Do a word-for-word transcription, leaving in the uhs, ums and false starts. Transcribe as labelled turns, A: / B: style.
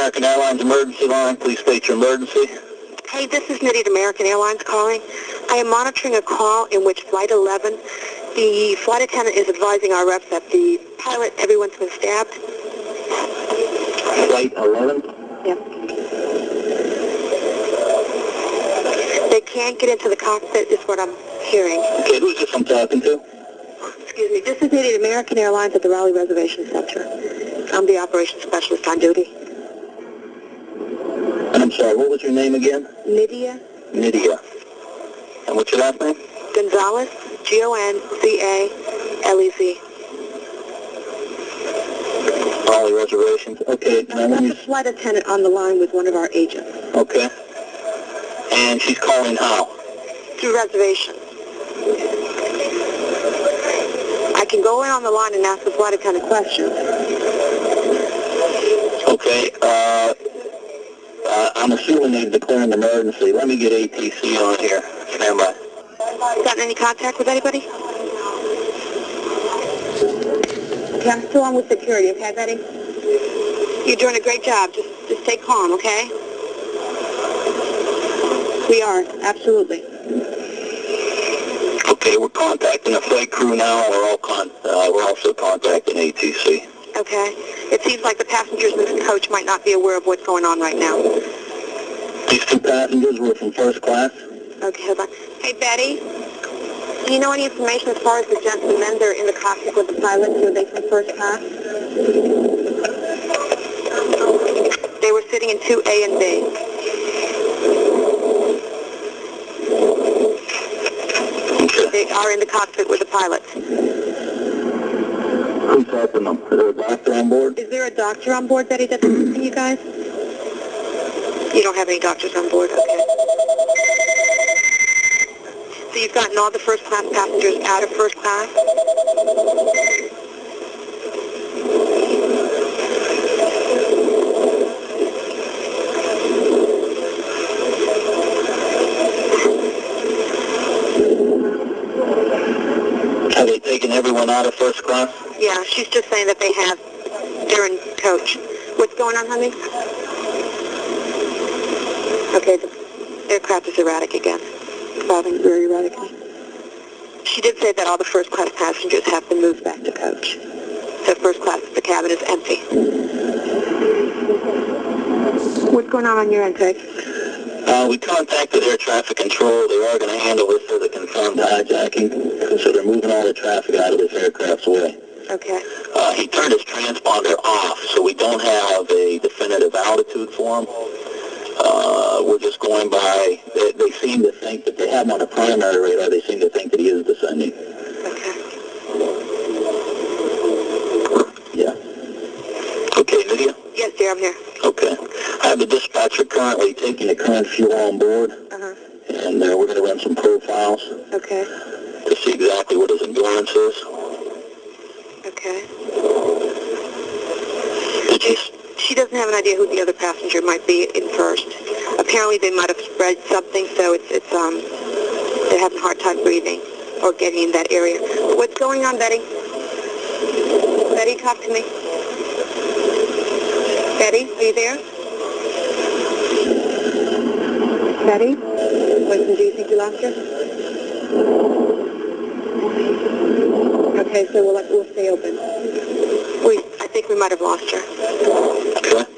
A: American Airlines emergency line. Please state your emergency.
B: Hey, this is Nitty at American Airlines calling. I am monitoring a call in which Flight eleven, the flight attendant is advising our reps that the pilot, everyone's been stabbed.
A: Flight eleven?
B: Yep. They can't get into the cockpit is what I'm hearing.
A: Okay, who's this I'm talking to?
B: Excuse me, this is Nitty at American Airlines at the Raleigh Reservation Center. I'm the operations specialist on duty.
A: And I'm sorry, what was your name again?
B: Nydia.
A: Nydia. And what's your last name?
B: Gonzalez, G O N Z A L E Z.
A: Raleigh Reservations. Okay.
B: Now, that's a flight attendant on the line with one of our agents.
A: Okay. And she's calling how?
B: Through reservation. I can go in on the line and ask the flight attendant questions.
A: Okay. Uh, uh, I'm assuming they've declared an emergency. Let me get A T C on here. Stand by.
B: Gotten any contact with anybody? Okay, I'm still on with security, okay, Betty? You're doing a great job. Just, just stay calm, okay? We are, absolutely.
A: Okay, we're contacting the flight crew now. We're all con uh, we're also contacting A T C.
B: Okay. It seems like the passengers in this coach might not be aware of what's going on right now.
A: These two passengers were from first class.
B: Okay, hold on. Hey, Betty, do you know any information as far as the gentlemen that are in the cockpit with the pilot? Were they from first class? They were sitting in two A and B. They are in the cockpit with the pilots.
A: Who's helping them? Is there a doctor on board?
B: Is there a doctor on board, Betty, that's assisting you guys? You don't have any doctors on board, okay. So you've gotten all the first class passengers out of first class?
A: Have they taken everyone out of first class?
B: Yeah, she's just saying that they have. They're in coach. What's going on, honey? Okay, the aircraft is erratic again. Bobbing very erratically. She did say that all the first class passengers have been moved back to coach. So first class, the cabin is empty. What's going on on your end, Peg?
A: Uh, we contacted air traffic control. They are going to handle this as a confirmed hijacking. So they're moving all the traffic out of this aircraft's way.
B: Okay.
A: Uh, he turned his transponder off, so we don't have a definitive altitude for him. Uh, we're just going by, they, they seem to think that they have him on a primary radar. They seem to think that he is descending.
B: Okay.
A: Yeah. Okay, Lydia?
B: Yes, dear, I'm here.
A: Okay. I have the dispatcher currently taking the current fuel on board.
B: Uh-huh.
A: And uh, we're going to run some profiles.
B: Okay.
A: To see exactly what his endurance is.
B: Okay.
A: Did you...
B: She doesn't have an idea who the other passenger might be in first. Apparently they might have spread something, so it's, it's um, they're having a hard time breathing or getting in that area. What's going on, Betty? Betty, talk to me. Betty, are you there? Betty? Winston, do you think you lost her? Okay, so we'll, we'll stay open. We, I think we might have lost her.
A: Okay.